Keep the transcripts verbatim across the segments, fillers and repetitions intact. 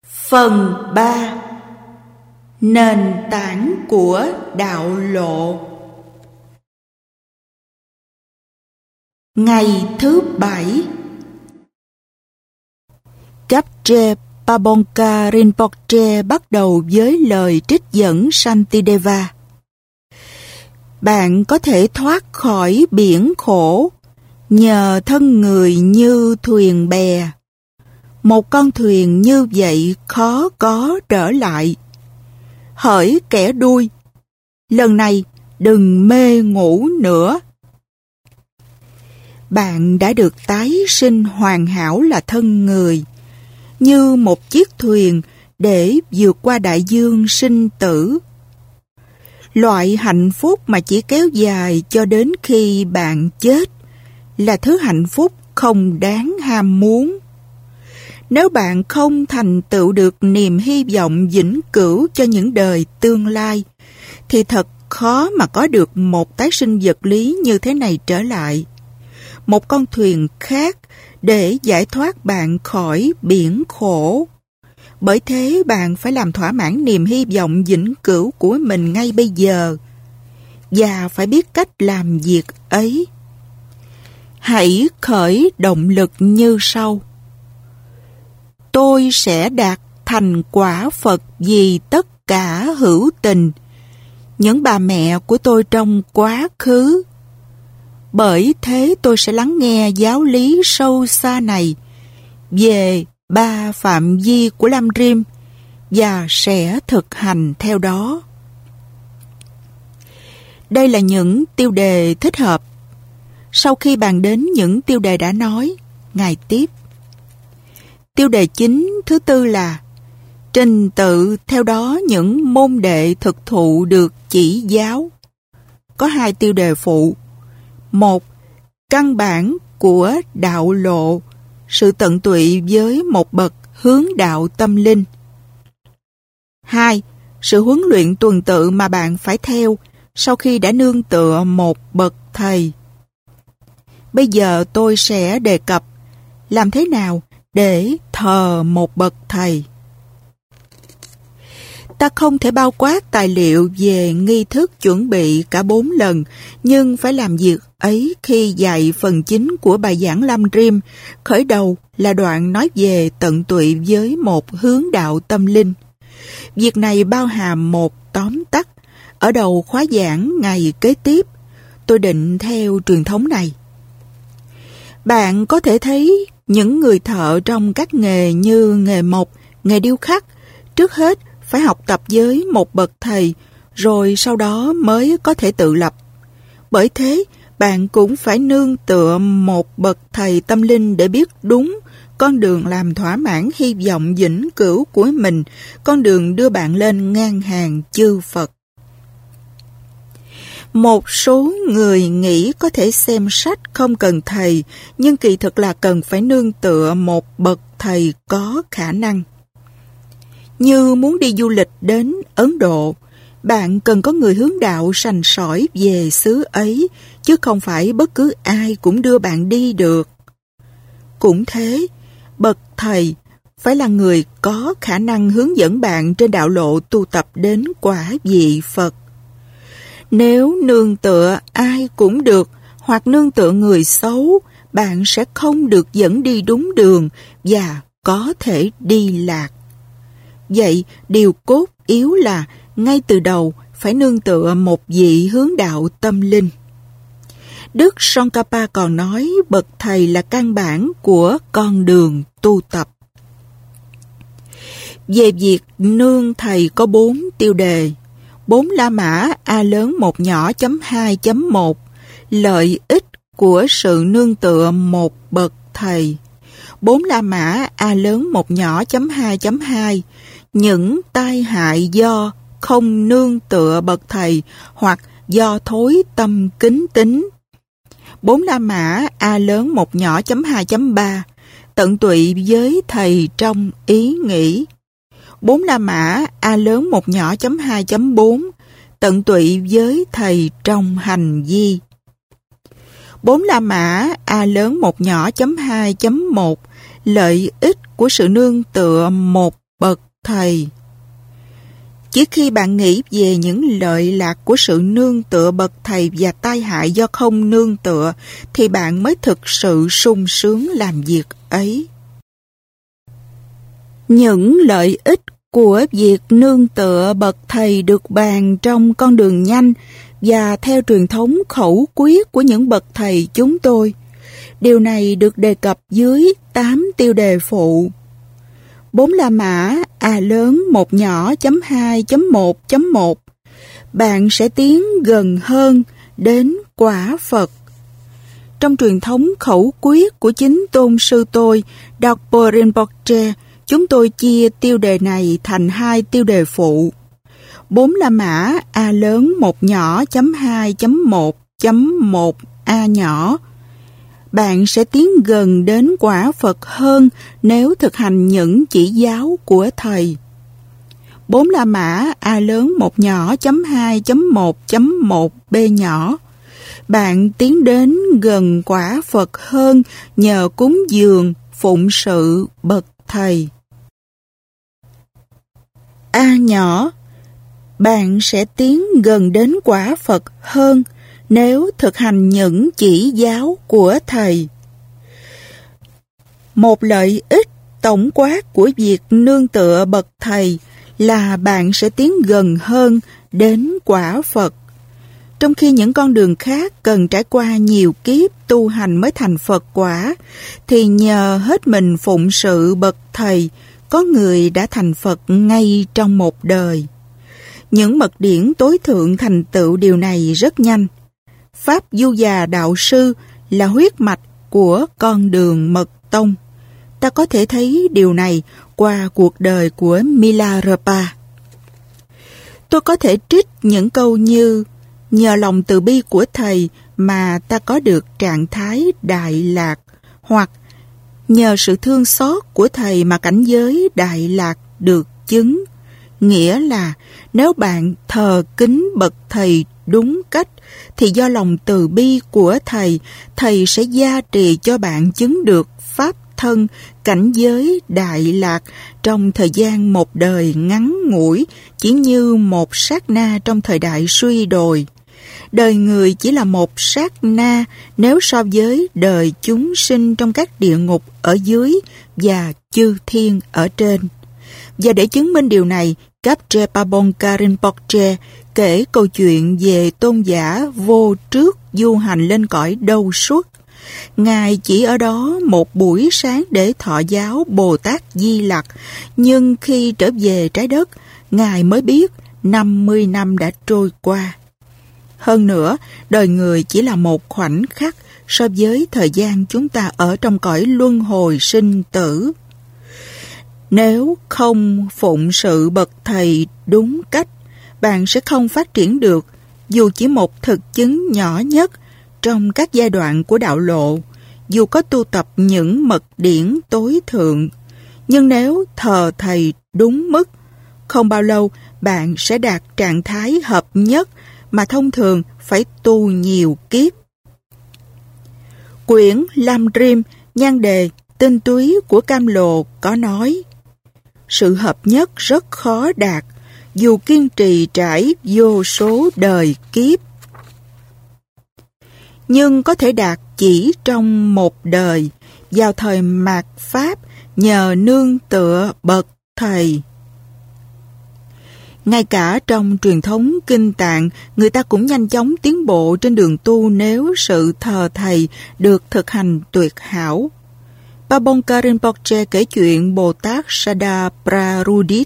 Phần ba. Nền tảng của đạo lộ. Ngày thứ bảy, Kapche Pabongka Rinpoche bắt đầu với lời trích dẫn Shantideva. Bạn có thể thoát khỏi biển khổ nhờ thân người như thuyền bè. Một con thuyền như vậy khó có trở lại. Hỡi kẻ đuôi, lần này đừng mê ngủ nữa. Bạn đã được tái sinh hoàn hảo là thân người, như một chiếc thuyền để vượt qua đại dương sinh tử. Loại hạnh phúc mà chỉ kéo dài cho đến khi bạn chết là thứ hạnh phúc không đáng ham muốn. Nếu bạn không thành tựu được niềm hy vọng vĩnh cửu cho những đời tương lai, thì thật khó mà có được một tái sinh vật lý như thế này trở lại. Một con thuyền khác để giải thoát bạn khỏi biển khổ. Bởi thế bạn phải làm thỏa mãn niềm hy vọng vĩnh cửu của mình ngay bây giờ, và phải biết cách làm việc ấy. Hãy khởi động lực như sau. Tôi sẽ đạt thành quả Phật vì tất cả hữu tình, những bà mẹ của tôi trong quá khứ. Bởi thế tôi sẽ lắng nghe giáo lý sâu xa này về ba phạm vi của Lam Rim và sẽ thực hành theo đó. Đây là những tiêu đề thích hợp. Sau khi bàn đến những tiêu đề đã nói, Ngài tiếp. Tiêu đề chính thứ tư là trình tự theo đó những môn đệ thực thụ được chỉ giáo. Có hai tiêu đề phụ. Một, căn bản của đạo lộ, sự tận tụy với một bậc hướng đạo tâm linh. Hai, sự huấn luyện tuần tự mà bạn phải theo sau khi đã nương tựa một bậc thầy. Bây giờ tôi sẽ đề cập làm thế nào để thờ một bậc thầy. Ta không thể bao quát tài liệu về nghi thức chuẩn bị cả bốn lần, nhưng phải làm việc ấy khi dạy phần chính của bài giảng Lam Rim. Khởi đầu là đoạn nói về tận tụy với một hướng đạo tâm linh. Việc này bao hàm một tóm tắt. Ở đầu khóa giảng ngày kế tiếp, tôi định theo truyền thống này. Bạn có thể thấy những người thợ trong các nghề như nghề mộc, nghề điêu khắc, trước hết phải học tập với một bậc thầy, rồi sau đó mới có thể tự lập. Bởi thế, bạn cũng phải nương tựa một bậc thầy tâm linh để biết đúng con đường làm thỏa mãn hy vọng vĩnh cửu của mình, con đường đưa bạn lên ngang hàng chư Phật. Một số người nghĩ có thể xem sách không cần thầy, nhưng kỳ thực là cần phải nương tựa một bậc thầy có khả năng. Như muốn đi du lịch đến Ấn Độ, bạn cần có người hướng đạo sành sỏi về xứ ấy, chứ không phải bất cứ ai cũng đưa bạn đi được. Cũng thế, bậc thầy phải là người có khả năng hướng dẫn bạn trên đạo lộ tu tập đến quả vị Phật. Nếu nương tựa ai cũng được, hoặc nương tựa người xấu, bạn sẽ không được dẫn đi đúng đường và có thể đi lạc. Vậy, điều cốt yếu là ngay từ đầu phải nương tựa một vị hướng đạo tâm linh. Đức Tsongkhapa còn nói bậc thầy là căn bản của con đường tu tập. Về việc nương thầy có bốn tiêu đề. Bốn La Mã A lớn một nhỏ chấm hai chấm một, lợi ích của sự nương tựa một bậc thầy. Bốn La Mã A lớn một nhỏ chấm hai chấm hai, những tai hại do không nương tựa bậc thầy hoặc do thối tâm kính tín. Bốn La Mã A lớn một nhỏ chấm hai chấm ba, tận tụy với thầy trong ý nghĩ. Bốn La Mã A lớn một nhỏ chấm hai chấm bốn, tận tụy với thầy trong hành vi. Bốn La Mã A lớn một nhỏ chấm hai chấm một, lợi ích của sự nương tựa một bậc thầy. Chỉ khi bạn nghĩ về những lợi lạc của sự nương tựa bậc thầy và tai hại do không nương tựa, thì bạn mới thực sự sung sướng làm việc ấy. Những lợi ích của việc nương tựa bậc thầy được bàn trong Con đường nhanh và theo truyền thống khẩu quyết của những bậc thầy chúng tôi. Điều này được đề cập dưới tám tiêu đề phụ. Bốn La Mã A lớn một nhỏ chấm hai chấm một chấm một. Bạn sẽ tiến gần hơn đến quả Phật. Trong truyền thống khẩu quyết của chính tôn sư tôi, Dogpo Rinpoche, chúng tôi chia tiêu đề này thành hai tiêu đề phụ. Bốn La Mã A lớn một nhỏ chấm hai chấm một chấm một A nhỏ. Bạn sẽ tiến gần đến quả Phật hơn nếu thực hành những chỉ giáo của Thầy. Bốn La Mã A lớn một nhỏ chấm hai chấm một chấm một B nhỏ. Bạn tiến đến gần quả Phật hơn nhờ cúng dường, phụng sự bậc Thầy. A nhỏ. Bạn sẽ tiến gần đến quả Phật hơn nếu thực hành những chỉ giáo của Thầy. Một lợi ích tổng quát của việc nương tựa bậc Thầy là bạn sẽ tiến gần hơn đến quả Phật. Trong khi những con đường khác cần trải qua nhiều kiếp tu hành mới thành Phật quả, thì nhờ hết mình phụng sự bậc Thầy, có người đã thành Phật ngay trong một đời. Những mật điển tối thượng thành tựu điều này rất nhanh. Pháp Du Già Đạo Sư là huyết mạch của con đường mật tông. Ta có thể thấy điều này qua cuộc đời của Milarepa. Tôi có thể trích những câu như: nhờ lòng từ bi của Thầy mà ta có được trạng thái đại lạc, hoặc nhờ sự thương xót của Thầy mà cảnh giới đại lạc được chứng. Nghĩa là nếu bạn thờ kính bậc Thầy đúng cách, thì do lòng từ bi của Thầy, Thầy sẽ gia trì cho bạn chứng được Pháp thân, cảnh giới đại lạc trong thời gian một đời ngắn ngủi, chỉ như một sát na trong thời đại suy đồi. Đời người chỉ là một sát na nếu so với đời chúng sinh trong các địa ngục ở dưới và chư thiên ở trên. Và để chứng minh điều này, Kapche Pabongka Rinpoche kể câu chuyện về tôn giả vô trước du hành lên cõi Đâu Xuất. Ngài chỉ ở đó một buổi sáng để thọ giáo Bồ Tát Di Lặc, nhưng khi trở về trái đất, Ngài mới biết năm mươi năm đã trôi qua. Hơn nữa, đời người chỉ là một khoảnh khắc so với thời gian chúng ta ở trong cõi luân hồi sinh tử. Nếu không phụng sự bậc Thầy đúng cách, bạn sẽ không phát triển được dù chỉ một thực chứng nhỏ nhất trong các giai đoạn của đạo lộ, dù có tu tập những mật điển tối thượng. Nhưng nếu thờ Thầy đúng mức, không bao lâu bạn sẽ đạt trạng thái hợp nhất mà thông thường phải tu nhiều kiếp. Quyển Lam Rim, nhan đề tinh túy của Cam Lồ có nói: sự hợp nhất rất khó đạt, dù kiên trì trải vô số đời kiếp. Nhưng có thể đạt chỉ trong một đời, vào thời mạt Pháp, nhờ nương tựa bậc Thầy. Ngay cả trong truyền thống Kinh Tạng, người ta cũng nhanh chóng tiến bộ trên đường tu nếu sự thờ Thầy được thực hành tuyệt hảo. Pabongka Rinpoche kể chuyện Bồ Tát Sada Prarudit.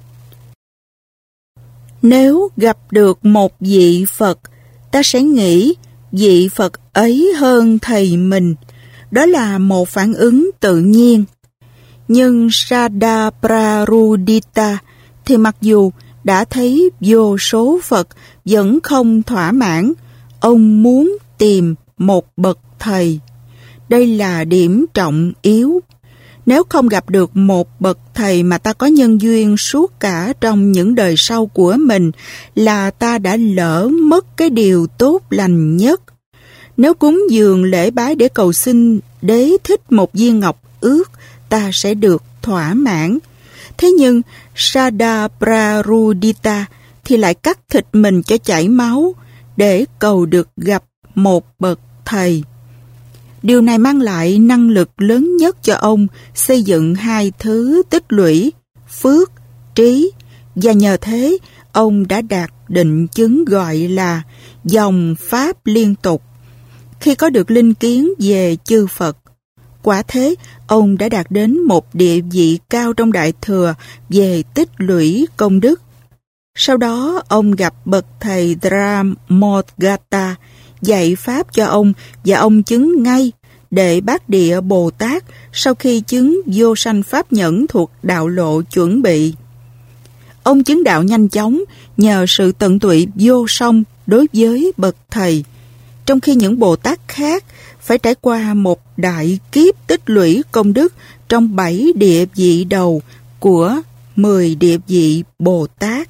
Nếu gặp được một vị Phật, ta sẽ nghĩ vị Phật ấy hơn Thầy mình. Đó là một phản ứng tự nhiên. Nhưng Sada Prarudita thì mặc dù đã thấy vô số Phật vẫn không thỏa mãn, ông muốn tìm một bậc Thầy. Đây là điểm trọng yếu. Nếu không gặp được một bậc Thầy mà ta có nhân duyên suốt cả trong những đời sau của mình, là ta đã lỡ mất cái điều tốt lành nhất. Nếu cúng dường lễ bái để cầu xin đế thích một viên ngọc ước, ta sẽ được thỏa mãn. Thế nhưng Sadaprarudita thì lại cắt thịt mình cho chảy máu để cầu được gặp một bậc thầy. Điều này mang lại năng lực lớn nhất cho ông xây dựng hai thứ tích lũy, phước, trí, và nhờ thế ông đã đạt định chứng gọi là dòng pháp liên tục. Khi có được linh kiến về chư Phật, quả thế ông đã đạt đến một địa vị cao trong Đại Thừa về tích lũy công đức. Sau đó ông gặp bậc thầy Dharmodgata dạy pháp cho ông và ông chứng ngay để Bát Địa Bồ Tát sau khi chứng vô sanh pháp nhẫn thuộc đạo lộ chuẩn bị. Ông chứng đạo nhanh chóng nhờ sự tận tụy vô song đối với bậc thầy, trong khi những Bồ Tát khác phải trải qua một đại kiếp tích lũy công đức trong bảy địa vị đầu của mười địa vị Bồ Tát.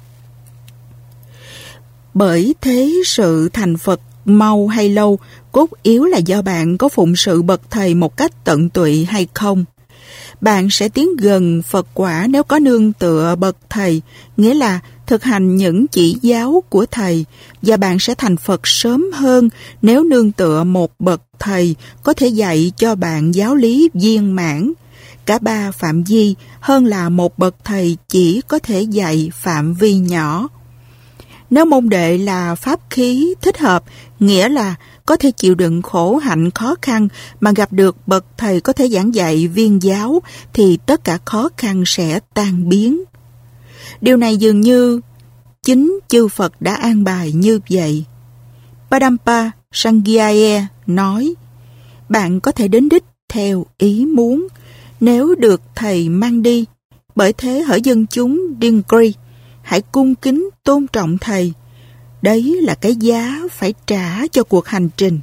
Bởi thế sự thành Phật mau hay lâu cốt yếu là do bạn có phụng sự bậc thầy một cách tận tụy hay không. Bạn sẽ tiến gần Phật quả nếu có nương tựa bậc thầy, nghĩa là thực hành những chỉ giáo của thầy, và bạn sẽ thành Phật sớm hơn nếu nương tựa một bậc thầy có thể dạy cho bạn giáo lý viên mãn, cả ba phạm vi, hơn là một bậc thầy chỉ có thể dạy phạm vi nhỏ. Nếu môn đệ là pháp khí thích hợp, nghĩa là có thể chịu đựng khổ hạnh khó khăn mà gặp được bậc thầy có thể giảng dạy viên giáo, thì tất cả khó khăn sẽ tan biến. Điều này dường như chính chư Phật đã an bài như vậy. Padampa Sanghaye nói, bạn có thể đến đích theo ý muốn nếu được thầy mang đi. Bởi thế hỡi dân chúng Dingri, hãy cung kính tôn trọng thầy. Đấy là cái giá phải trả cho cuộc hành trình.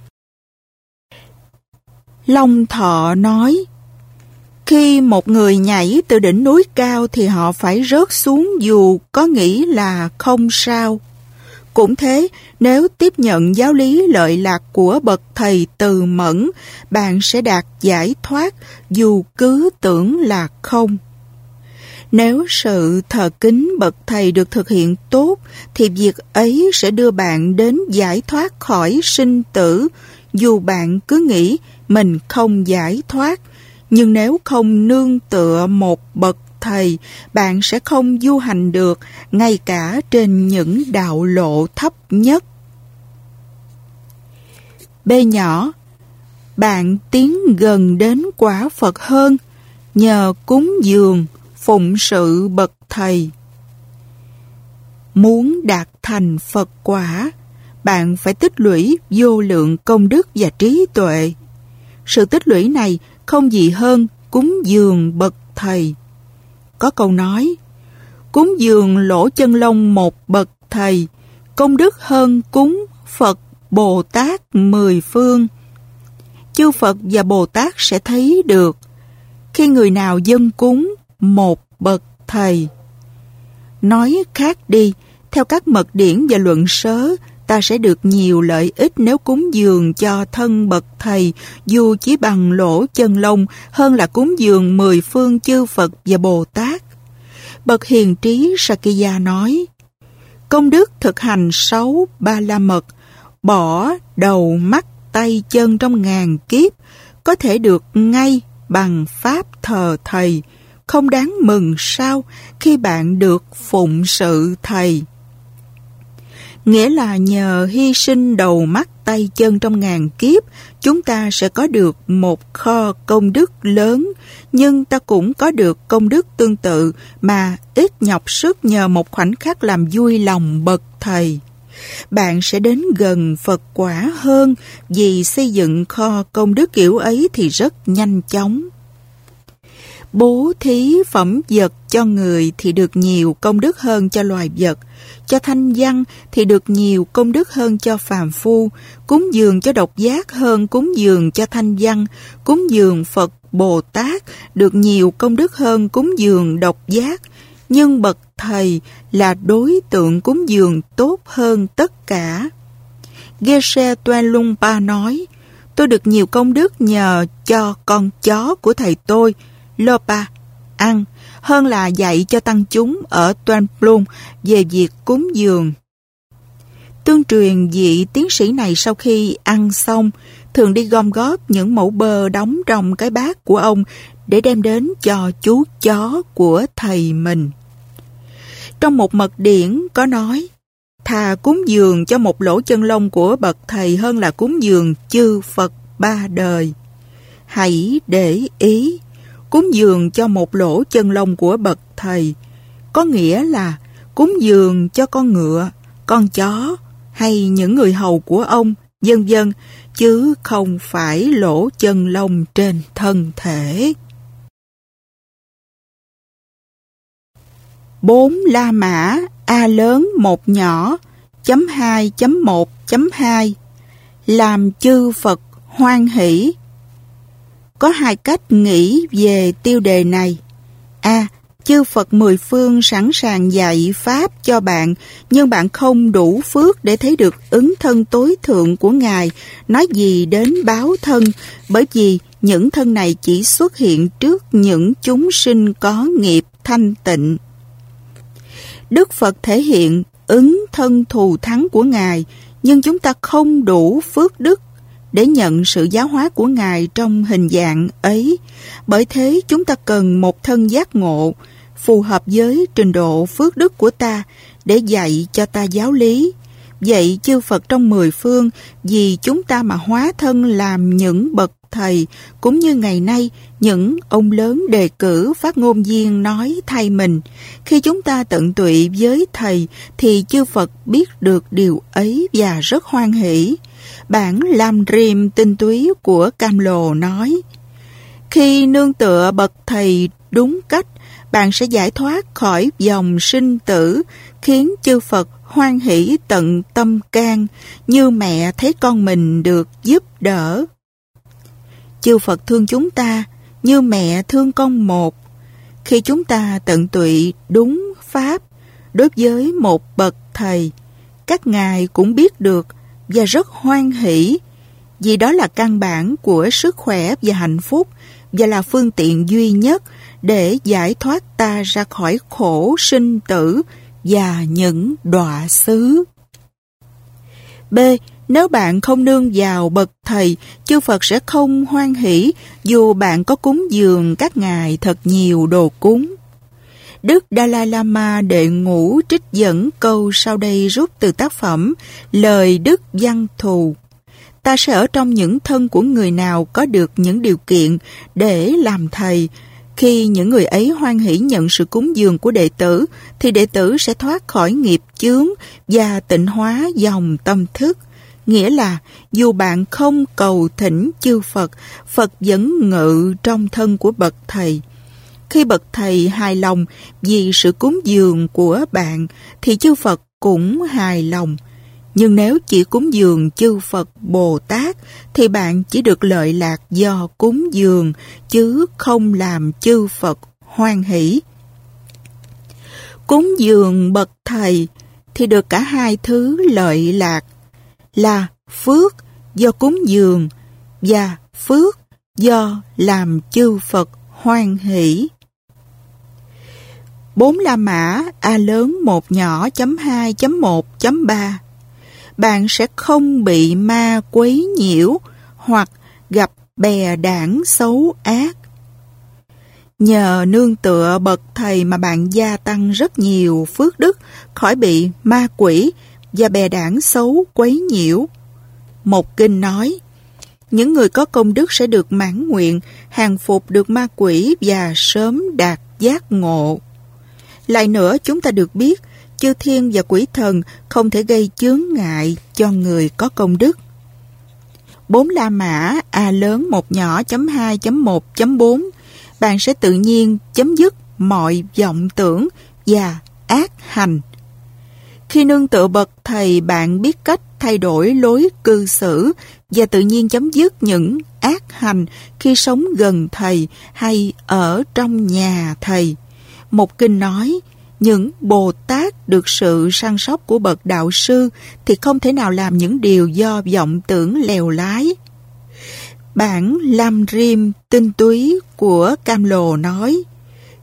Long Thọ nói, khi một người nhảy từ đỉnh núi cao thì họ phải rớt xuống dù có nghĩ là không sao. Cũng thế, nếu tiếp nhận giáo lý lợi lạc của bậc thầy từ mẫn, bạn sẽ đạt giải thoát dù cứ tưởng là không. Nếu sự thờ kính bậc thầy được thực hiện tốt, thì việc ấy sẽ đưa bạn đến giải thoát khỏi sinh tử, dù bạn cứ nghĩ mình không giải thoát. Nhưng nếu không nương tựa một bậc thầy, bạn sẽ không du hành được, ngay cả trên những đạo lộ thấp nhất. B nhỏ, bạn tiến gần đến quả Phật hơn nhờ cúng dường, phụng sự bậc thầy. Muốn đạt thành Phật quả, bạn phải tích lũy vô lượng công đức và trí tuệ. Sự tích lũy này không gì hơn cúng dường bậc thầy. Có câu nói, cúng dường lỗ chân lông một bậc thầy, công đức hơn cúng Phật Bồ Tát mười phương. Chư Phật và Bồ Tát sẽ thấy được khi người nào dâng cúng một bậc thầy. Nói khác đi, theo các mật điển và luận sớ, ta sẽ được nhiều lợi ích nếu cúng dường cho thân bậc thầy, dù chỉ bằng lỗ chân lông, hơn là cúng dường mười phương chư Phật và Bồ Tát. Bậc hiền trí Sakya nói, công đức thực hành sáu ba la mật, bỏ đầu mắt tay chân trong ngàn kiếp, có thể được ngay bằng pháp thờ thầy. Không đáng mừng sao khi bạn được phụng sự thầy? Nghĩa là nhờ hy sinh đầu mắt tay chân trong ngàn kiếp, chúng ta sẽ có được một kho công đức lớn, nhưng ta cũng có được công đức tương tự mà ít nhọc sức nhờ một khoảnh khắc làm vui lòng bậc thầy. Bạn sẽ đến gần Phật quả hơn vì xây dựng kho công đức kiểu ấy thì rất nhanh chóng. Bố thí phẩm vật cho người thì được nhiều công đức hơn cho loài vật, cho thanh văn thì được nhiều công đức hơn cho phàm phu, cúng dường cho độc giác hơn cúng dường cho thanh văn, cúng dường Phật Bồ Tát được nhiều công đức hơn cúng dường độc giác, nhưng bậc thầy là đối tượng cúng dường tốt hơn tất cả. Geshe Tuelungpa nói, tôi được nhiều công đức nhờ cho con chó của thầy tôi, Lopa, ăn, hơn là dạy cho tăng chúng ở Toan Plum về việc cúng dường. Tương truyền vị tiến sĩ này sau khi ăn xong, thường đi gom góp những mẩu bơ đóng trong cái bát của ông để đem đến cho chú chó của thầy mình. Trong một mật điển có nói, thà cúng dường cho một lỗ chân lông của bậc thầy hơn là cúng dường chư Phật ba đời. Hãy để ý, cúng dường cho một lỗ chân lông của bậc thầy có nghĩa là cúng dường cho con ngựa, con chó hay những người hầu của ông, vân vân, chứ không phải lỗ chân lông trên thân thể. Bốn La Mã A lớn một nhỏ chấm hai chấm một chấm hai làm chư Phật hoan hỷ. Có hai cách nghĩ về tiêu đề này. A. Chư Phật mười phương sẵn sàng dạy Pháp cho bạn, nhưng bạn không đủ phước để thấy được ứng thân tối thượng của Ngài, nói gì đến báo thân, bởi vì những thân này chỉ xuất hiện trước những chúng sinh có nghiệp thanh tịnh. Đức Phật thể hiện ứng thân thù thắng của Ngài, nhưng chúng ta không đủ phước đức để nhận sự giáo hóa của Ngài trong hình dạng ấy. Bởi thế chúng ta cần một thân giác ngộ, phù hợp với trình độ phước đức của ta để dạy cho ta giáo lý. Vậy chư Phật trong mười phương vì chúng ta mà hóa thân làm những bậc thầy, cũng như ngày nay những ông lớn đề cử phát ngôn viên nói thay mình. Khi chúng ta tận tụy với thầy thì chư Phật biết được điều ấy và rất hoan hỷ. Bản Lam Rim tinh túy của Cam Lồ nói, khi nương tựa bậc thầy đúng cách, bạn sẽ giải thoát khỏi dòng sinh tử, khiến chư Phật hoan hỷ tận tâm can, như mẹ thấy con mình được giúp đỡ. Chư Phật thương chúng ta như mẹ thương con một. Khi chúng ta tận tụy đúng pháp đối với một bậc thầy, các ngài cũng biết được và rất hoan hỷ, vì đó là căn bản của sức khỏe và hạnh phúc, và là phương tiện duy nhất để giải thoát ta ra khỏi khổ sinh tử và những đọa xứ. B. Nếu bạn không nương vào bậc thầy, chư Phật sẽ không hoan hỷ dù bạn có cúng dường các ngài thật nhiều đồ cúng. Đức Dalai Lama đệ ngũ trích dẫn câu sau đây rút từ tác phẩm Lời Đức Văn Thù. Ta sẽ ở trong những thân của người nào có được những điều kiện để làm thầy. Khi những người ấy hoan hỷ nhận sự cúng dường của đệ tử, thì đệ tử sẽ thoát khỏi nghiệp chướng và tịnh hóa dòng tâm thức. Nghĩa là dù bạn không cầu thỉnh chư Phật, Phật vẫn ngự trong thân của bậc thầy. Khi bậc thầy hài lòng vì sự cúng dường của bạn, thì chư Phật cũng hài lòng. Nhưng nếu chỉ cúng dường chư Phật Bồ Tát, thì bạn chỉ được lợi lạc do cúng dường, chứ không làm chư Phật hoan hỷ. Cúng dường bậc thầy thì được cả hai thứ lợi lạc, là phước do cúng dường và phước do làm chư Phật hoan hỷ. Bốn La Mã A lớn một nhỏ chấm hai chấm một chấm ba. Bạn sẽ không bị ma quấy nhiễu hoặc gặp bè đảng xấu ác. Nhờ nương tựa bậc thầy mà bạn gia tăng rất nhiều phước đức, khỏi bị ma quỷ và bè đảng xấu quấy nhiễu. Một kinh nói, những người có công đức sẽ được mãn nguyện, hàng phục được ma quỷ và sớm đạt giác ngộ. Lại nữa, chúng ta được biết, chư thiên và quỷ thần không thể gây chướng ngại cho người có công đức. Bốn La Mã A lớn một nhỏ chấm hai chấm một chấm bốn. Bạn sẽ tự nhiên chấm dứt mọi vọng tưởng và ác hành. Khi nương tựa bậc thầy, bạn biết cách thay đổi lối cư xử và tự nhiên chấm dứt những ác hành khi sống gần thầy hay ở trong nhà thầy. Một kinh nói, những Bồ Tát được sự săn sóc của bậc đạo sư thì không thể nào làm những điều do vọng tưởng lèo lái. Bản Lam Rim tinh túy của Cam Lồ nói,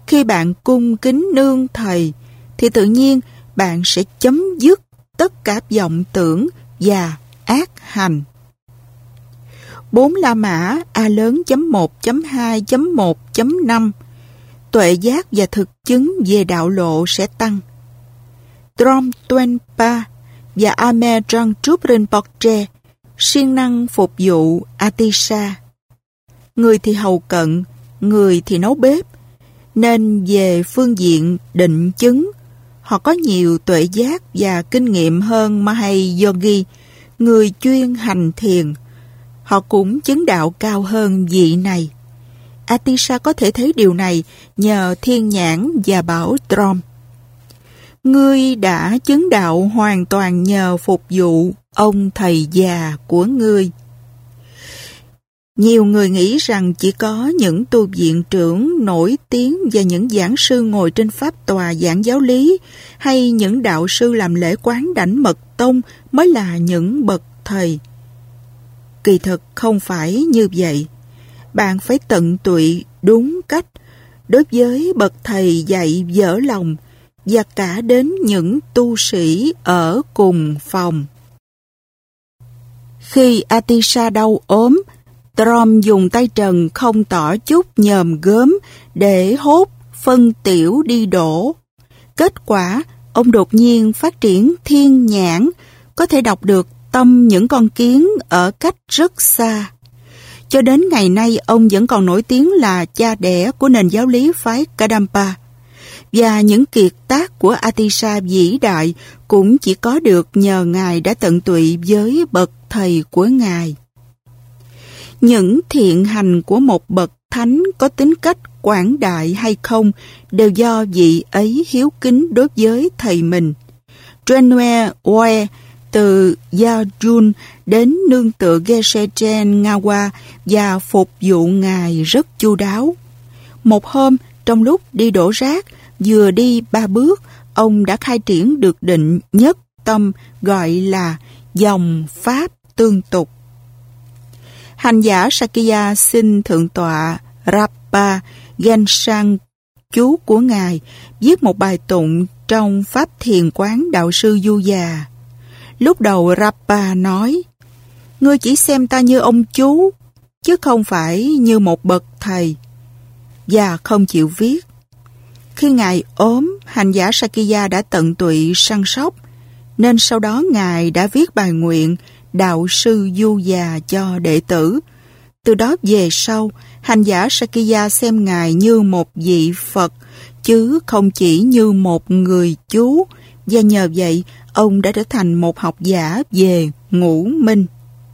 Khi bạn cung kính nương thầy, thì tự nhiên bạn sẽ chấm dứt tất cả vọng tưởng và ác hành. Bốn La Mã A lớn chấm một chấm hai chấm một chấm năm tuệ giác và thực chứng về đạo lộ sẽ tăng. Drom Tuenpa và Ame Drangtrup Rinpoche siêng năng phục vụ Atisha. Người thì hầu cận, người thì nấu bếp, nên về phương diện định chứng, họ có nhiều tuệ giác và kinh nghiệm hơn Mahai Yogi, người chuyên hành thiền. Họ cũng chứng đạo cao hơn vị này. Atisha có thể thấy điều này nhờ thiên nhãn và bảo Drom. Ngươi đã chứng đạo hoàn toàn nhờ phục vụ ông thầy già của ngươi. Nhiều người nghĩ rằng chỉ có những tu viện trưởng nổi tiếng và những giảng sư ngồi trên pháp tòa giảng giáo lý hay những đạo sư làm lễ quán đảnh mật tông mới là những bậc thầy. Kỳ thực không phải như vậy. Bạn phải tận tụy đúng cách đối với bậc thầy dạy dở lòng và cả đến những tu sĩ ở cùng phòng. Khi Atisha đau ốm, Drom dùng tay trần không tỏ chút nhòm gớm để hốt phân tiểu đi đổ. Kết quả, ông đột nhiên phát triển thiên nhãn, có thể đọc được tâm những con kiến ở cách rất xa. Cho đến ngày nay, ông vẫn còn nổi tiếng là cha đẻ của nền giáo lý phái Kadampa. Và những kiệt tác của Atisha vĩ đại cũng chỉ có được nhờ Ngài đã tận tụy với bậc thầy của Ngài. Những thiện hành của một bậc thánh có tính cách quảng đại hay không đều do vị ấy hiếu kính đối với thầy mình. Trenue Oe từ Yajun đến nương tựa Geshe-chen Ngawa và phục vụ Ngài rất chu đáo. Một hôm, trong lúc đi đổ rác, vừa đi ba bước, ông đã khai triển được định nhất tâm gọi là dòng pháp tương tục. Hành giả Sakya xin Thượng tọa Rapa Gensang, chú của Ngài, viết một bài tụng trong Pháp Thiền Quán Đạo sư Du Già. Lúc đầu Rapa nói, ngươi chỉ xem ta như ông chú, chứ không phải như một bậc thầy, và không chịu viết. Khi Ngài ốm, hành giả Sakya đã tận tụy săn sóc, nên sau đó Ngài đã viết bài nguyện Đạo sư Du Già cho đệ tử. Từ đó về sau, hành giả Sakya xem Ngài như một vị Phật, chứ không chỉ như một người chú, và nhờ vậy, ông đã trở thành một học giả về ngũ minh.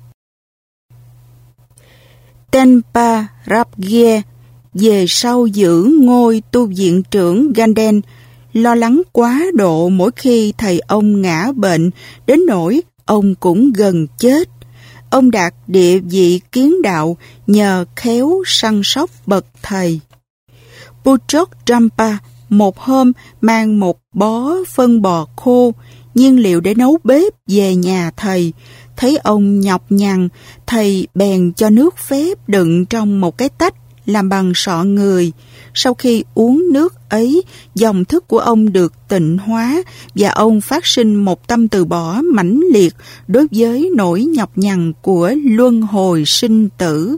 Tenpa Rapgye về sau giữ ngôi tu viện trưởng Ganden, lo lắng quá độ mỗi khi thầy ông ngã bệnh, đến nỗi ông cũng gần chết. Ông đạt địa vị kiến đạo nhờ khéo săn sóc bậc thầy. Puchok Rampa một hôm mang một bó phân bò khô, nhiên liệu để nấu bếp về nhà thầy. Thấy ông nhọc nhằn, thầy bèn cho nước phép đựng trong một cái tách làm bằng sọ người. Sau khi uống nước ấy, dòng thức của ông được tịnh hóa và ông phát sinh một tâm từ bỏ mãnh liệt đối với nỗi nhọc nhằn của luân hồi sinh tử.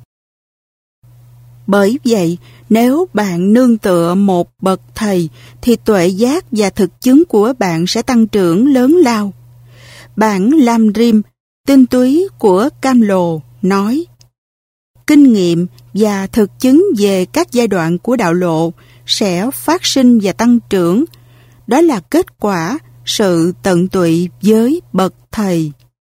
Bởi vậy, nếu bạn nương tựa một bậc thầy, thì tuệ giác và thực chứng của bạn sẽ tăng trưởng lớn lao. Bản Lam Rim, tinh túy của Cam Lồ, nói, kinh nghiệm và thực chứng về các giai đoạn của đạo lộ sẽ phát sinh và tăng trưởng. Đó là kết quả sự tận tụy với bậc thầy.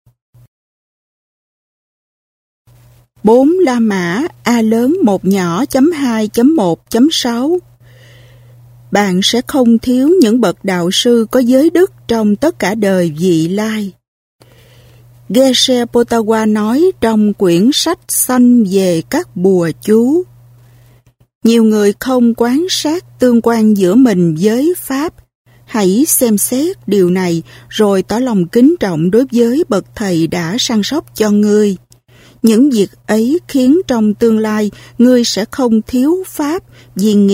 Bốn La Mã A lớn một nhỏ chấm hai chấm một chấm sáu. Bạn sẽ không thiếu những bậc đạo sư có giới đức trong tất cả đời vị lai. Geshe Potawa nói trong quyển sách xanh về các bùa chú. Nhiều người không quan sát tương quan giữa mình với Pháp. Hãy xem xét điều này rồi tỏ lòng kính trọng đối với bậc thầy đã săn sóc cho ngươi. Những việc ấy khiến trong tương lai ngươi sẽ không thiếu Pháp vì nghiệp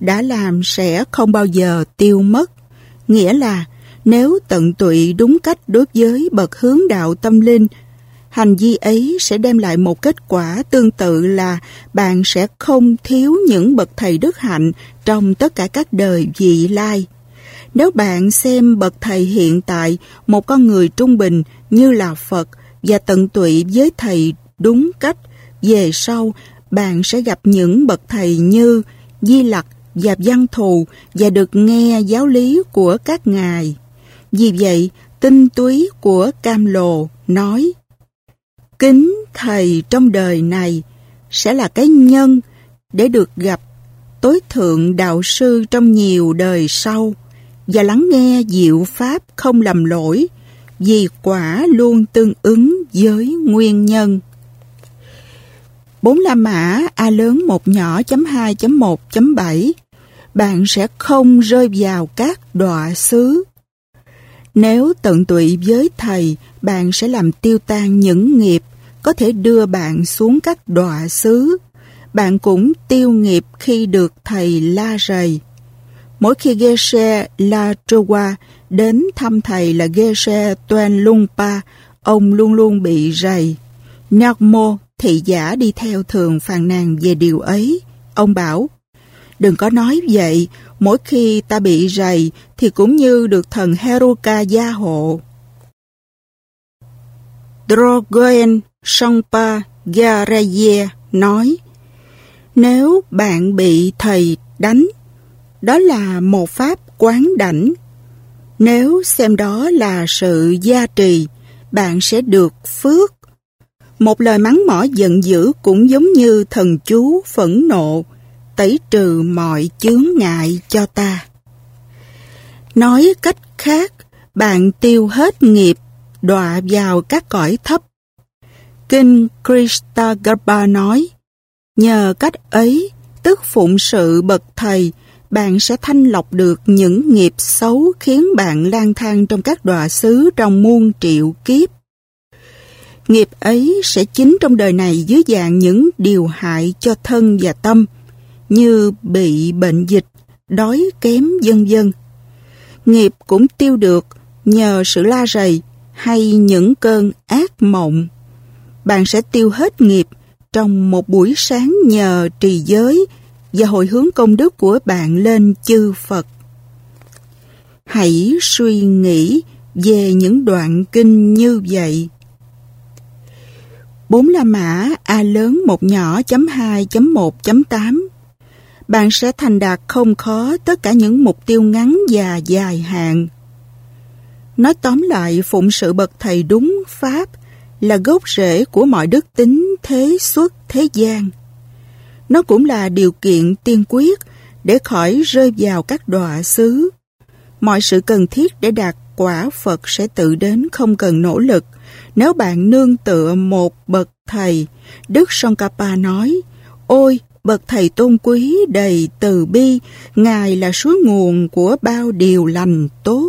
đã làm sẽ không bao giờ tiêu mất. Nghĩa là nếu tận tụy đúng cách đối với bậc hướng đạo tâm linh, hành vi ấy sẽ đem lại một kết quả tương tự là bạn sẽ không thiếu những bậc thầy đức hạnh trong tất cả các đời vị lai. Nếu bạn xem bậc thầy hiện tại, một con người trung bình như là Phật, và tận tụy với thầy đúng cách, về sau bạn sẽ gặp những bậc thầy như Di Lặc và Văn Thù và được nghe giáo lý của các ngài. Vì vậy, tinh túy của Cam Lồ nói: kính thầy trong đời này sẽ là cái nhân để được gặp tối thượng đạo sư trong nhiều đời sau và lắng nghe diệu pháp không lầm lỗi, vì quả luôn tương ứng với nguyên nhân. Bốn La Mã A lớn một nhỏ chấm hai chấm một chấm bảy. Bạn sẽ không rơi vào các đọa xứ. Nếu tận tụy với thầy, bạn sẽ làm tiêu tan những nghiệp có thể đưa bạn xuống các đọa xứ. Bạn cũng tiêu nghiệp khi được thầy la rầy. Mỗi khi Geshe La Trowa đến thăm thầy là Geshe Toan Lungpa, ông luôn luôn bị rầy. Nagmo, thị giả đi theo thường phàn nàn về điều ấy. Ông bảo: đừng có nói vậy, mỗi khi ta bị rầy thì cũng như được thần Heruka gia hộ. Drogoen Songpa Gyaraye nói: nếu bạn bị thầy đánh, đó là một pháp quán đảnh. Nếu xem đó là sự gia trì, bạn sẽ được phước. Một lời mắng mỏ giận dữ cũng giống như thần chú phẫn nộ, tẩy trừ mọi chướng ngại cho ta. Nói cách khác, bạn tiêu hết nghiệp, đọa vào các cõi thấp. Kinh Kristagarbha nói: nhờ cách ấy, tức phụng sự bậc thầy, bạn sẽ thanh lọc được những nghiệp xấu khiến bạn lang thang trong các đọa xứ trong muôn triệu kiếp. Nghiệp ấy sẽ chính trong đời này dưới dạng những điều hại cho thân và tâm, như bị bệnh dịch, đói kém vân vân. Nghiệp cũng tiêu được nhờ sự la rầy hay những cơn ác mộng. Bạn sẽ tiêu hết nghiệp trong một buổi sáng nhờ trì giới và hồi hướng công đức của bạn lên chư Phật. Hãy suy nghĩ về những đoạn kinh như vậy. Bốn La Mã A lớn một nhỏ chấm hai chấm một chấm tám. Bạn sẽ thành đạt không khó tất cả những mục tiêu ngắn và dài hạn. Nói tóm lại, phụng sự bậc thầy đúng pháp là gốc rễ của mọi đức tính thế xuất thế gian. Nó cũng là điều kiện tiên quyết để khỏi rơi vào các đọa xứ. Mọi sự cần thiết để đạt quả Phật sẽ tự đến không cần nỗ lực. Nếu bạn nương tựa một bậc thầy, Đức Tsongkhapa nói: ôi, bậc thầy tôn quý đầy từ bi, Ngài là suối nguồn của bao điều lành tốt.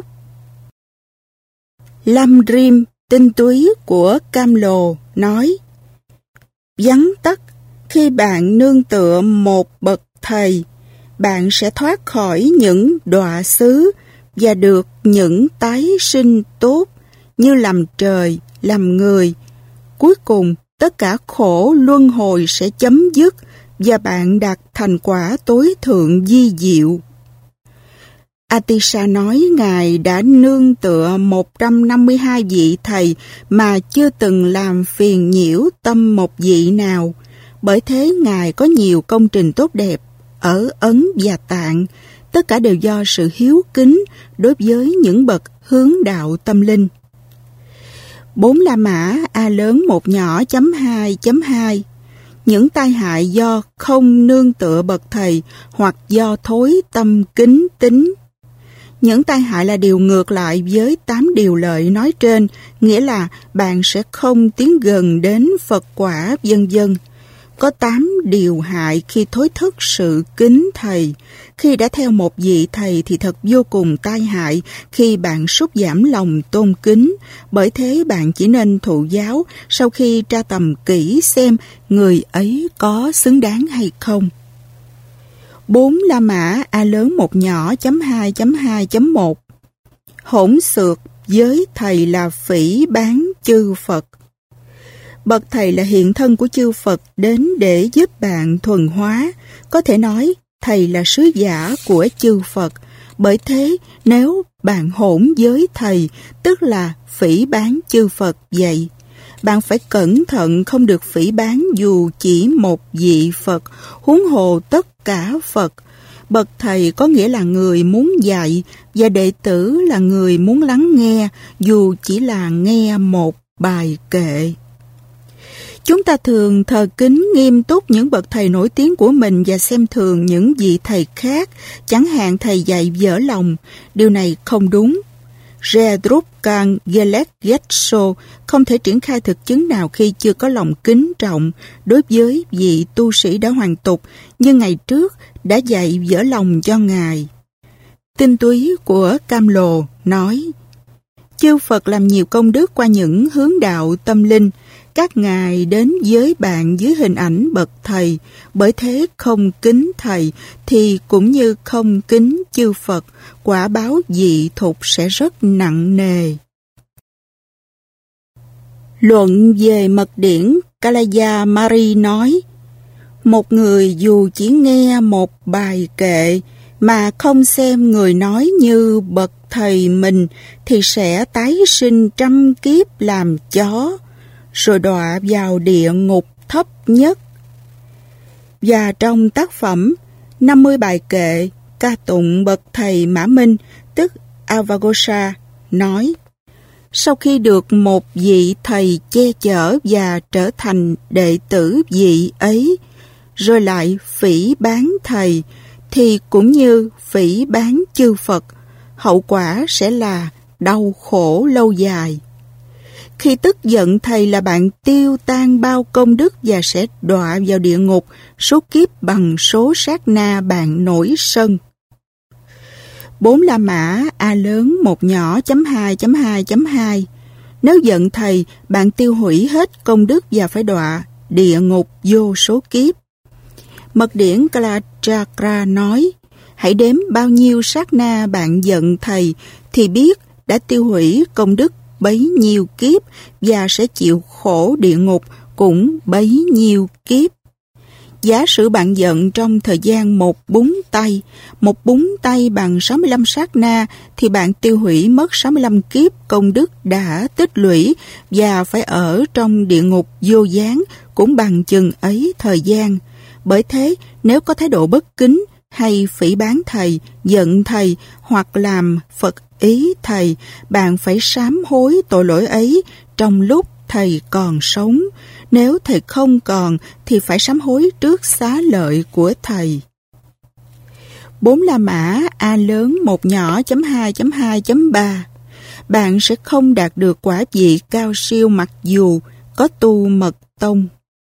Lâm Rim, tinh túy của Cam Lồ nói: vắn tắt, khi bạn nương tựa một bậc thầy, bạn sẽ thoát khỏi những đọa xứ và được những tái sinh tốt như làm trời, làm người. Cuối cùng, tất cả khổ luân hồi sẽ chấm dứt và bạn đạt thành quả tối thượng vi diệu. Atisha nói Ngài đã nương tựa một trăm năm mươi hai vị thầy mà chưa từng làm phiền nhiễu tâm một vị nào. Bởi thế Ngài có nhiều công trình tốt đẹp ở Ấn và Tạng, tất cả đều do sự hiếu kính đối với những bậc hướng đạo tâm linh. Bốn La Mã A lớn một nhỏ chấm hai chấm hai. Những tai hại do không nương tựa bậc thầy hoặc do thối tâm kính tín. Những tai hại là điều ngược lại với tám điều lợi nói trên, nghĩa là bạn sẽ không tiến gần đến Phật quả vân vân. Có tám điều hại khi thối thất sự kính thầy. Khi đã theo một vị thầy thì thật vô cùng tai hại khi bạn sút giảm lòng tôn kính. Bởi thế bạn chỉ nên thụ giáo sau khi tra tầm kỹ xem người ấy có xứng đáng hay không. Bốn La Mã A lớn một nhỏ chấm hai chấm hai chấm một. Hỗn xược với thầy là phỉ báng chư Phật. Bậc thầy là hiện thân của chư Phật đến để giúp bạn thuần hóa. Có thể nói thầy là sứ giả của chư Phật. Bởi thế nếu bạn hỗn với thầy, tức là phỉ báng chư Phật vậy. Bạn phải cẩn thận không được phỉ báng dù chỉ một vị Phật, huống hồ tất cả Phật. Bậc thầy có nghĩa là người muốn dạy, và đệ tử là người muốn lắng nghe, dù chỉ là nghe một bài kệ. Chúng ta thường thờ kính nghiêm túc những bậc thầy nổi tiếng của mình và xem thường những vị thầy khác, chẳng hạn thầy dạy vỡ lòng. Điều này không đúng. Redrupkan Gelet-Getso không thể triển khai thực chứng nào khi chưa có lòng kính trọng đối với vị tu sĩ đã hoàn tục, như ngày trước đã dạy vỡ lòng cho Ngài. Tinh túy của Cam Lồ nói, chư Phật làm nhiều công đức qua những hướng đạo tâm linh. Các ngài đến với bạn dưới hình ảnh bậc thầy, bởi thế không kính thầy thì cũng như không kính chư Phật, quả báo dị thục sẽ rất nặng nề. Luận về mật điển, Kalaya Mari nói, một người dù chỉ nghe một bài kệ mà không xem người nói như bậc thầy mình thì sẽ tái sinh trăm kiếp làm chó, rồi đọa vào địa ngục thấp nhất. Và trong tác phẩm năm mươi bài kệ ca tụng bậc thầy Mã Minh, tức Avagosha, nói, sau khi được một vị thầy che chở và trở thành đệ tử vị ấy, rồi lại phỉ báng thầy, thì cũng như phỉ báng chư Phật, hậu quả sẽ là đau khổ lâu dài. Khi tức giận thầy là bạn tiêu tan bao công đức và sẽ đọa vào địa ngục số kiếp bằng số sát na bạn nổi sân. Bốn La Mã A lớn một nhỏ chấm hai chấm hai chấm hai. Nếu giận thầy, bạn tiêu hủy hết công đức và phải đọa địa ngục vô số kiếp. Mật điển Kalachakra nói, hãy đếm bao nhiêu sát na bạn giận thầy thì biết đã tiêu hủy công đức bấy nhiêu kiếp và sẽ chịu khổ địa ngục cũng bấy nhiêu kiếp. Giả sử bạn giận trong thời gian một búng tay, một búng tay bằng sáu mươi lăm sát na thì bạn tiêu hủy mất sáu mươi lăm kiếp công đức đã tích lũy và phải ở trong địa ngục vô gián cũng bằng chừng ấy thời gian. Bởi thế, nếu có thái độ bất kính hay phỉ báng thầy, giận thầy hoặc làm Phật ý thầy, bạn phải sám hối tội lỗi ấy trong lúc thầy còn sống. Nếu thầy không còn thì phải sám hối trước xá lợi của thầy. Bốn La Mã A lớn một nhỏ chấm hai chấm hai chấm ba. Bạn sẽ không đạt được quả vị cao siêu mặc dù có tu mật tông.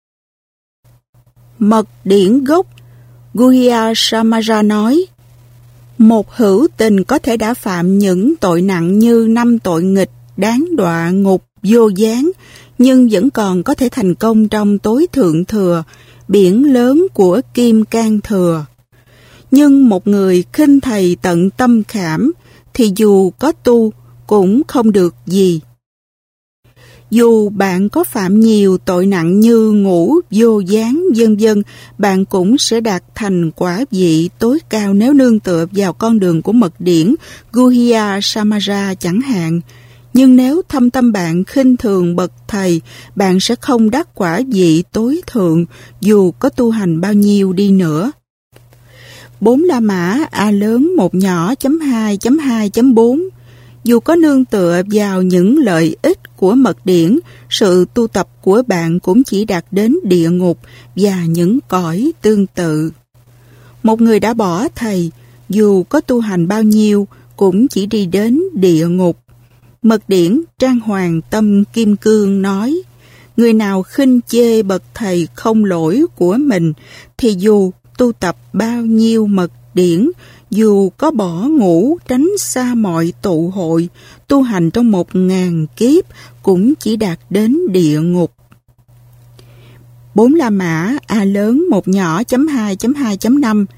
Mật điển gốc Guhya Samara nói, một hữu tình có thể đã phạm những tội nặng như năm tội nghịch đáng đọa ngục vô gián, nhưng vẫn còn có thể thành công trong tối thượng thừa, biển lớn của kim cang thừa. Nhưng một người khinh thầy tận tâm khảm thì dù có tu cũng không được gì. Dù bạn có phạm nhiều tội nặng như ngủ, vô gián, vân vân, bạn cũng sẽ đạt thành quả vị tối cao nếu nương tựa vào con đường của mật điển Guhya Samara chẳng hạn. Nhưng nếu thâm tâm bạn khinh thường bậc thầy, bạn sẽ không đắc quả vị tối thượng dù có tu hành bao nhiêu đi nữa. Bốn La Mã A lớn một nhỏ chấm hai chấm hai chấm bốn. Dù có nương tựa vào những lợi ích của mật điển, sự tu tập của bạn cũng chỉ đạt đến địa ngục và những cõi tương tự. Một người đã bỏ thầy, dù có tu hành bao nhiêu, cũng chỉ đi đến địa ngục. Mật điển Trang Hoàng Tâm Kim Cương nói, người nào khinh chê bậc thầy không lỗi của mình, thì dù tu tập bao nhiêu mật điển, dù có bỏ ngủ tránh xa mọi tụ hội, tu hành trong một ngàn kiếp cũng chỉ đạt đến địa ngục. Bốn La Mã A lớn một nhỏ chấm hai chấm hai chấm năm.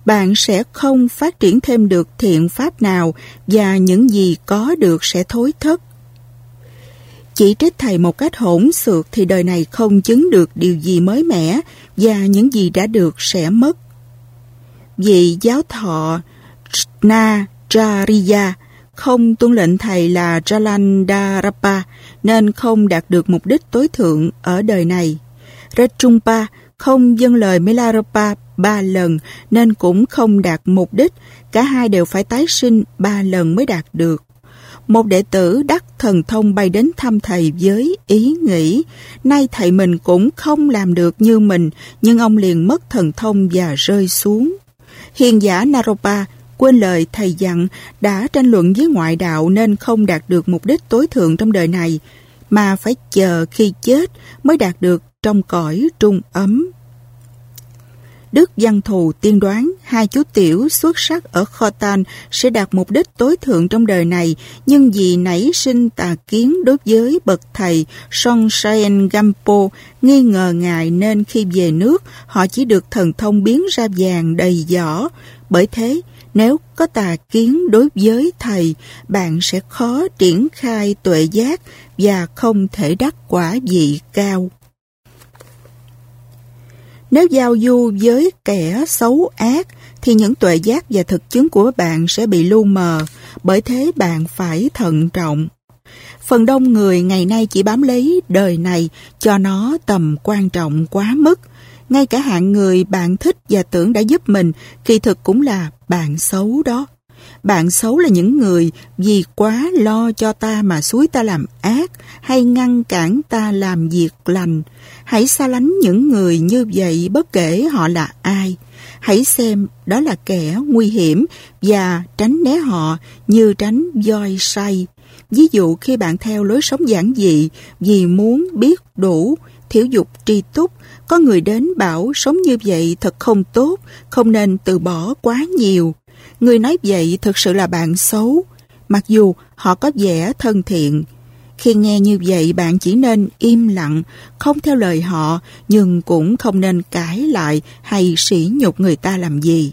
bạn sẽ không phát triển thêm được thiện pháp nào và những gì có được sẽ thối thất. Chỉ trích thầy một cách hỗn xược thì đời này không chứng được điều gì mới mẻ và những gì đã được sẽ mất. Vị giáo thọ Najariya không tuân lệnh thầy là Jalandharapa nên không đạt được mục đích tối thượng ở đời này. Rechungpa không dâng lời Milarepa ba lần nên cũng không đạt mục đích, cả hai đều phải tái sinh ba lần mới đạt được. Một đệ tử đắc thần thông bay đến thăm thầy với ý nghĩ, nay thầy mình cũng không làm được như mình, nhưng ông liền mất thần thông và rơi xuống. Hiền giả Naropa quên lời thầy dặn, đã tranh luận với ngoại đạo nên không đạt được mục đích tối thượng trong đời này, mà phải chờ khi chết mới đạt được trong cõi trung ấm. Đức Văn Thù tiên đoán hai chú tiểu xuất sắc ở Khotan sẽ đạt mục đích tối thượng trong đời này, nhưng vì nảy sinh tà kiến đối với bậc thầy Songsaen Gampo, nghi ngờ ngài nên khi về nước họ chỉ được thần thông biến ra vàng đầy giỏ. Bởi thế, nếu có tà kiến đối với thầy, bạn sẽ khó triển khai tuệ giác và không thể đắc quả vị cao. Nếu giao du với kẻ xấu ác, thì những tuệ giác và thực chứng của bạn sẽ bị lu mờ, bởi thế bạn phải thận trọng. Phần đông người ngày nay chỉ bám lấy đời này cho nó tầm quan trọng quá mức. Ngay cả hạng người bạn thích và tưởng đã giúp mình, kỳ thực cũng là bạn xấu đó. Bạn xấu là những người vì quá lo cho ta mà xúi ta làm ác hay ngăn cản ta làm việc lành. Hãy xa lánh những người như vậy bất kể họ là ai. Hãy xem đó là kẻ nguy hiểm và tránh né họ như tránh voi say. Ví dụ khi bạn theo lối sống giản dị vì muốn biết đủ, thiểu dục tri túc, có người đến bảo sống như vậy thật không tốt, không nên từ bỏ quá nhiều. Người nói vậy thực sự là bạn xấu, mặc dù họ có vẻ thân thiện. Khi nghe như vậy bạn chỉ nên im lặng, không theo lời họ, nhưng cũng không nên cãi lại hay sỉ nhục người ta làm gì.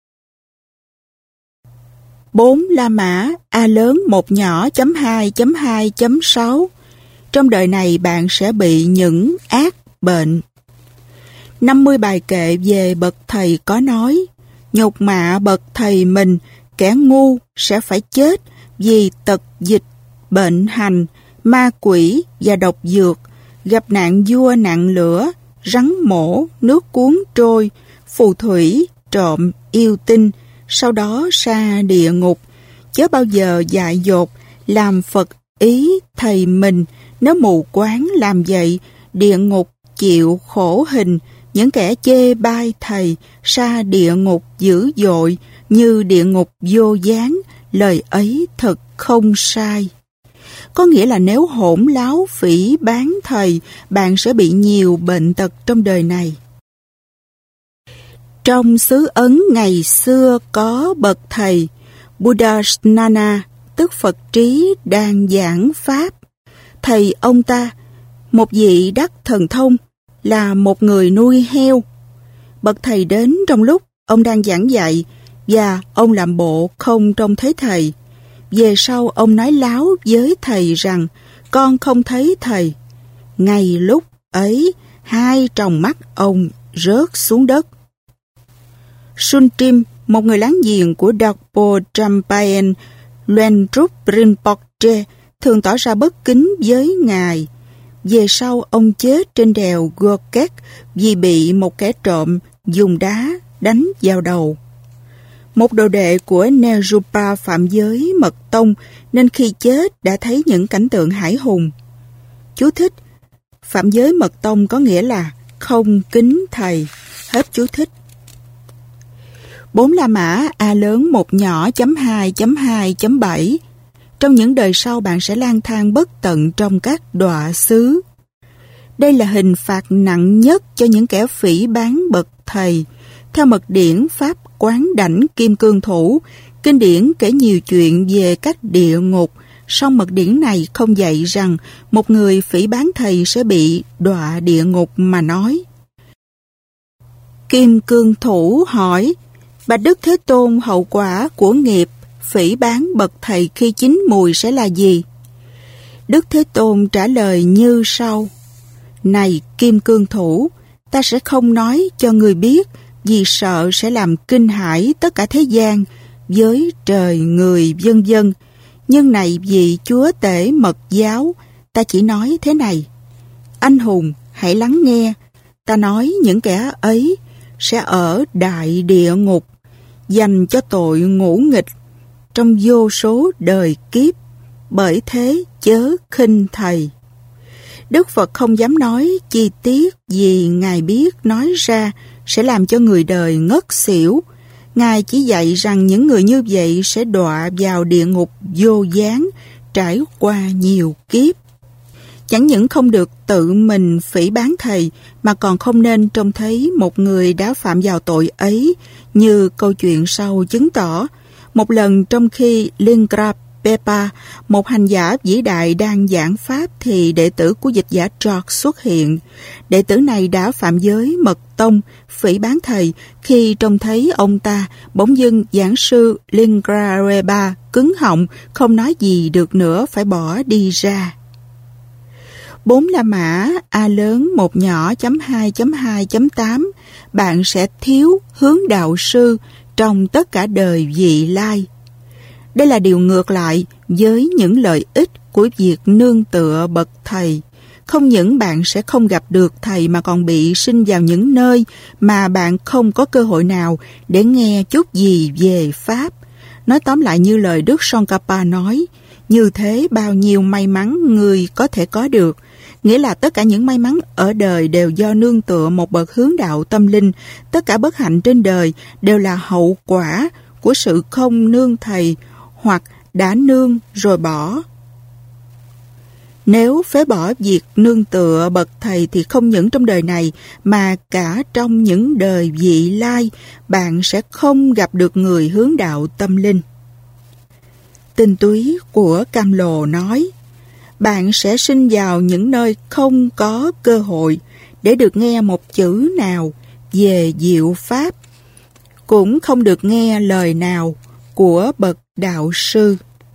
Bốn La Mã A lớn một nhỏ chấm hai chấm hai chấm sáu. Trong đời này bạn sẽ bị những ác bệnh. năm mươi bài kệ về bậc thầy có nói: nhục mạ bậc thầy mình, kẻ ngu sẽ phải chết vì tật dịch, bệnh hành, ma quỷ và độc dược, gặp nạn vua nạn lửa, rắn mổ, nước cuốn trôi, phù thủy, trộm, yêu tinh, sau đó sa địa ngục. Chớ bao giờ dại dột làm Phật ý thầy mình, nếu mù quáng làm vậy, địa ngục chịu khổ hình. Những kẻ chê bai thầy, sa địa ngục dữ dội như địa ngục vô gián, lời ấy thật không sai. Có nghĩa là nếu hỗn láo phỉ báng thầy, bạn sẽ bị nhiều bệnh tật trong đời này. Trong xứ Ấn ngày xưa có bậc thầy Buddhasnana, tức Phật trí đang giảng Pháp. Thầy ông ta, một vị đắc thần thông, là một người nuôi heo. Bậc thầy đến trong lúc ông đang giảng dạy và ông làm bộ không trông thấy thầy. Về sau ông nói láo với thầy rằng con không thấy thầy. Ngay lúc ấy, hai tròng mắt ông rớt xuống đất. Suntrim, một người láng giềng của Dakpo Champayen Luenrup Rinpoche, thường tỏ ra bất kính với ngài. Về sau ông chết trên đèo Gokek vì bị một kẻ trộm dùng đá đánh vào đầu. Một đồ đệ của Nerupa phạm giới mật tông nên khi chết đã thấy những cảnh tượng hải hùng. Chú thích: phạm giới mật tông có nghĩa là không kính thầy. Hết chú thích. Bốn La Mã A lớn một nhỏ chấm hai chấm hai chấm bảy. Trong những đời sau bạn sẽ lang thang bất tận trong các đọa xứ. Đây là hình phạt nặng nhất cho những kẻ phỉ báng bậc thầy. Theo mật điển Pháp Quán Đảnh Kim Cương Thủ, kinh điển kể nhiều chuyện về các địa ngục, song mật điển này không dạy rằng một người phỉ báng thầy sẽ bị đọa địa ngục mà nói. Kim Cương Thủ hỏi: Bạch Đức Thế Tôn, hậu quả của nghiệp phỉ báng bậc thầy khi chín mùi sẽ là gì? Đức Thế Tôn trả lời như sau: Này Kim Cương Thủ, ta sẽ không nói cho người biết, vì sợ sẽ làm kinh hãi tất cả thế gian với trời người vân vân. Nhưng này vì Chúa Tể Mật Giáo, ta chỉ nói thế này: Anh hùng, hãy lắng nghe. Ta nói những kẻ ấy sẽ ở đại địa ngục, dành cho tội ngũ nghịch trong vô số đời kiếp. Bởi thế chớ khinh thầy. Đức Phật không dám nói chi tiết vì Ngài biết nói ra sẽ làm cho người đời ngất xỉu. Ngài chỉ dạy rằng những người như vậy sẽ đọa vào địa ngục vô gián, trải qua nhiều kiếp. Chẳng những không được tự mình phỉ báng thầy, mà còn không nên trông thấy một người đã phạm vào tội ấy, như câu chuyện sau chứng tỏ. Một lần trong khi Lingrapepa, một hành giả vĩ đại đang giảng pháp, thì đệ tử của dịch giả George xuất hiện. Đệ tử này đã phạm giới mật tông, phỉ báng thầy. Khi trông thấy ông ta, bỗng dưng giảng sư Lingrapepa cứng họng, không nói gì được nữa, phải bỏ đi ra. Bốn La Mã, A lớn, một nhỏ, chấm hai, chấm hai, chấm tám. Bạn sẽ thiếu hướng đạo sư trong tất cả đời vị lai. Đây là điều ngược lại với những lợi ích của việc nương tựa bậc thầy. Không những bạn sẽ không gặp được thầy, mà còn bị sinh vào những nơi mà bạn không có cơ hội nào để nghe chút gì về Pháp. Nói tóm lại như lời Đức Tsongkhapa nói, như thế bao nhiêu may mắn người có thể có được. Nghĩa là tất cả những may mắn ở đời đều do nương tựa một bậc hướng đạo tâm linh. Tất cả bất hạnh trên đời đều là hậu quả của sự không nương thầy, hoặc đã nương rồi bỏ. Nếu phế bỏ việc nương tựa bậc thầy thì không những trong đời này mà cả trong những đời vị lai, bạn sẽ không gặp được người hướng đạo tâm linh. Tinh túy của Cam Lồ nói, bạn sẽ sinh vào những nơi không có cơ hội để được nghe một chữ nào về diệu pháp, cũng không được nghe lời nào của bậc đạo sư.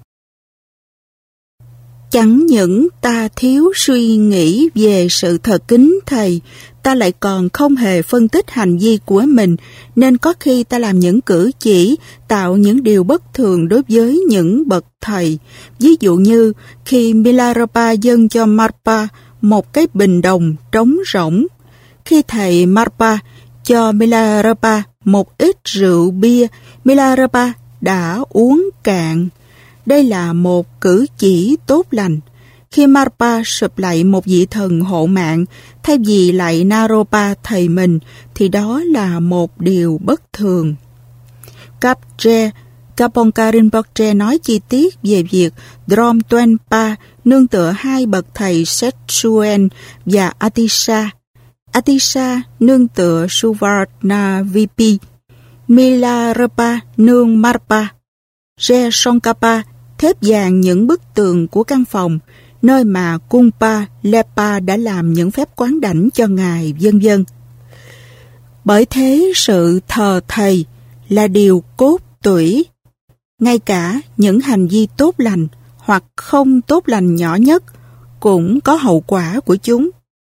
Chẳng những ta thiếu suy nghĩ về sự thờ kính thầy, ta lại còn không hề phân tích hành vi của mình, nên có khi ta làm những cử chỉ tạo những điều bất thường đối với những bậc thầy. Ví dụ như khi Milarepa dâng cho Marpa một cái bình đồng trống rỗng, khi thầy Marpa cho Milarepa một ít rượu bia, Milarepa đã uống cạn. Đây là một cử chỉ tốt lành. Khi Marpa sụp lạy một vị thần hộ mạng, thay vì lạy Naropa thầy mình, thì đó là một điều bất thường. Kapche, Kaponka Rinpoche nói chi tiết về việc Drom Tuenpa nương tựa hai bậc thầy Setsuen và Atisha. Atisha nương tựa Suvarna Vipi, Milarepa nương Marpa. Je Tsongkhapa thép vàng những bức tường của căn phòng, nơi mà Kumpa Lepa đã làm những phép quán đảnh cho Ngài, vân vân. Bởi thế sự thờ thầy là điều cốt tủy. Ngay cả những hành vi tốt lành hoặc không tốt lành nhỏ nhất cũng có hậu quả của chúng.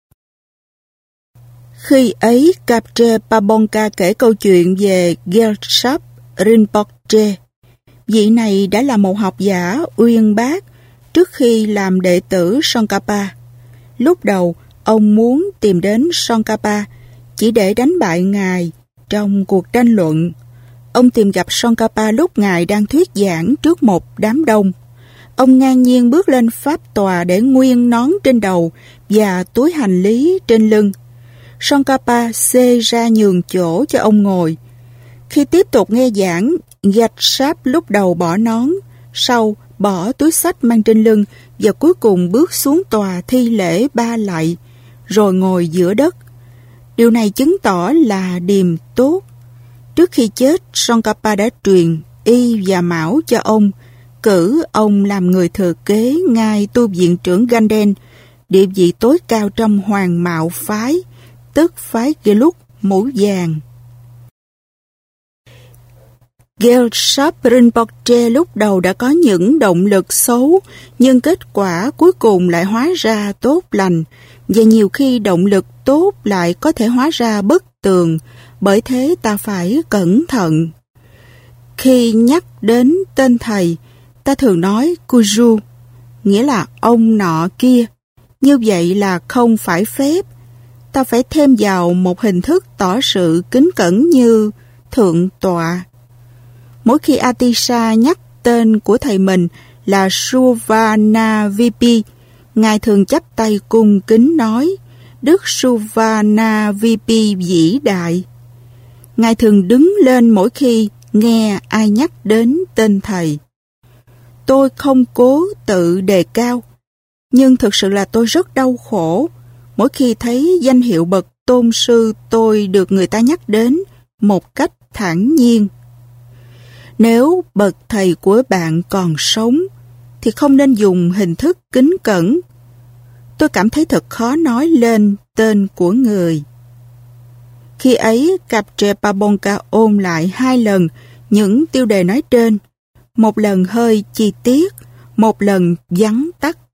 Khi ấy, Kapche Pabonka kể câu chuyện về Gelsap Rinpoche. Vị này đã là một học giả uyên bác trước khi làm đệ tử Tsongkhapa. Lúc đầu, ông muốn tìm đến Tsongkhapa chỉ để đánh bại Ngài trong cuộc tranh luận. Ông tìm gặp Tsongkhapa lúc Ngài đang thuyết giảng trước một đám đông. Ông ngang nhiên bước lên pháp tòa để nguyên nón trên đầu và túi hành lý trên lưng. Tsongkhapa xê ra nhường chỗ cho ông ngồi. Khi tiếp tục nghe giảng, Gelsap lúc đầu bỏ nón, sau bỏ túi xách mang trên lưng và cuối cùng bước xuống tòa thi lễ ba lạy, rồi ngồi giữa đất. Điều này chứng tỏ là điềm tốt. Trước khi chết, Tsongkhapa đã truyền y và mão cho ông, cử ông làm người thừa kế ngai tu viện trưởng Ganden, địa vị tối cao trong Hoàng Mạo phái, tức phái Gelug mũ vàng. Gelsop Rinpoche lúc đầu đã có những động lực xấu, nhưng kết quả cuối cùng lại hóa ra tốt lành, và nhiều khi động lực tốt lại có thể hóa ra bất tường, bởi thế ta phải cẩn thận. Khi nhắc đến tên thầy, ta thường nói Kuju, nghĩa là ông nọ kia. Như vậy là không phải phép. Ta phải thêm vào một hình thức tỏ sự kính cẩn như thượng tọa. Mỗi khi Atisha nhắc tên của thầy mình là Suvarnavipi, Ngài thường chắp tay cung kính nói, Đức Suvarnavipi vĩ đại. Ngài thường đứng lên mỗi khi nghe ai nhắc đến tên thầy. Tôi không cố tự đề cao, nhưng thực sự là tôi rất đau khổ mỗi khi thấy danh hiệu bậc tôn sư tôi được người ta nhắc đến một cách thản nhiên. Nếu bậc thầy của bạn còn sống, thì không nên dùng hình thức kính cẩn. Tôi cảm thấy thật khó nói lên tên của người. Khi ấy, Kapche Pabonka ôn lại hai lần những tiêu đề nói trên, một lần hơi chi tiết, một lần vắn tắt.